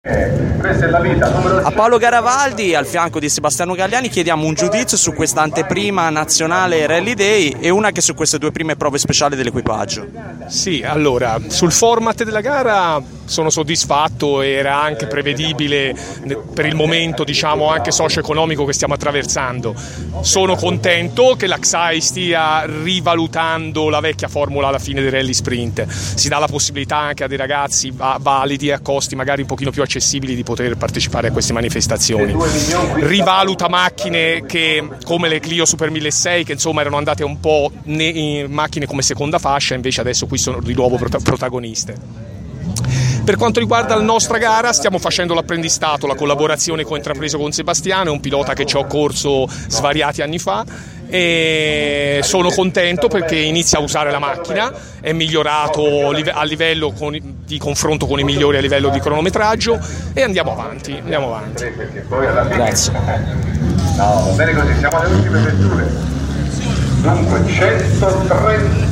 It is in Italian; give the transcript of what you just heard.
Questa è la vita, A Paolo Garavaldi, al fianco di Sebastiano Galliani, chiediamo un giudizio su questa anteprima nazionale Rally Day e una che su queste due prime prove speciali dell'equipaggio. Sì, allora, sul format della gara sono soddisfatto, era anche prevedibile per il momento, diciamo, anche socio-economico che stiamo attraversando. Sono contento che la XAI stia rivalutando la vecchia formula alla fine dei rally sprint. Si dà la possibilità anche a dei ragazzi validi e a costi magari un pochino più accessibili di poter partecipare a queste manifestazioni. Rivaluta macchine che, come le Clio Super 1600, che insomma erano andate un po' in macchine come seconda fascia, invece adesso qui sono di nuovo protagoniste. Per quanto riguarda la nostra gara, stiamo facendo l'apprendistato, la collaborazione che ho intrapreso con Sebastiano, è un pilota che ci ho corso svariati anni fa e sono contento perché inizia a usare la macchina, è migliorato a livello di confronto con i migliori a livello di cronometraggio e andiamo avanti. Grazie. No, va bene così, siamo alle ultime vetture. Dunque 130